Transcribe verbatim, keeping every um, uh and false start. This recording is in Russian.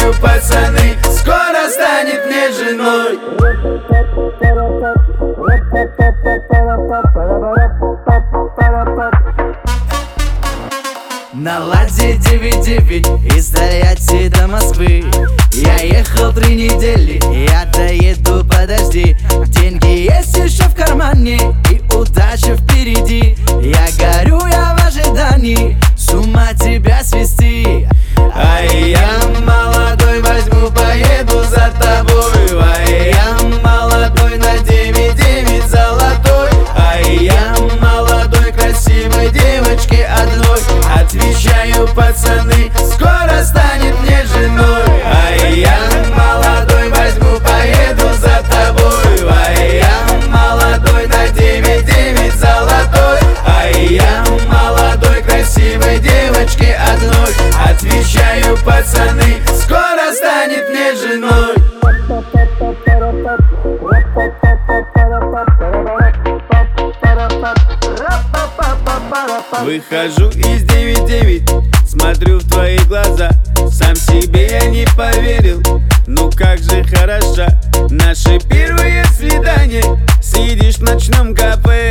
Отвечаю, пацаны, скоро станет мне женой. На ладе девять девять из Тольятти до Москвы. Я ехал три недели, я доеду, подожди. Деньги есть еще в кармане и удача впереди. Я горю, я в ожидании с ума тебя свести. Ай, я молодой, возьму, поеду за тобой. Ай, я молодой, на девять девять золотой. Ай, я молодой, красивой девочке одной. Отвечаю, пацаны, скоро станет мне женой. Ай, я молодой, возьму, поеду за тобой. Ай, я молодой, на девять девять золотой. Ай, я молодой, красивой девочке одной. Отвечаю, пацаны, скоро станет мне женой. Выхожу из девять девять, смотрю в твои глаза. Сам себе я не поверил, ну как же хороша. Наши первые свидания, сидишь в ночном кафе.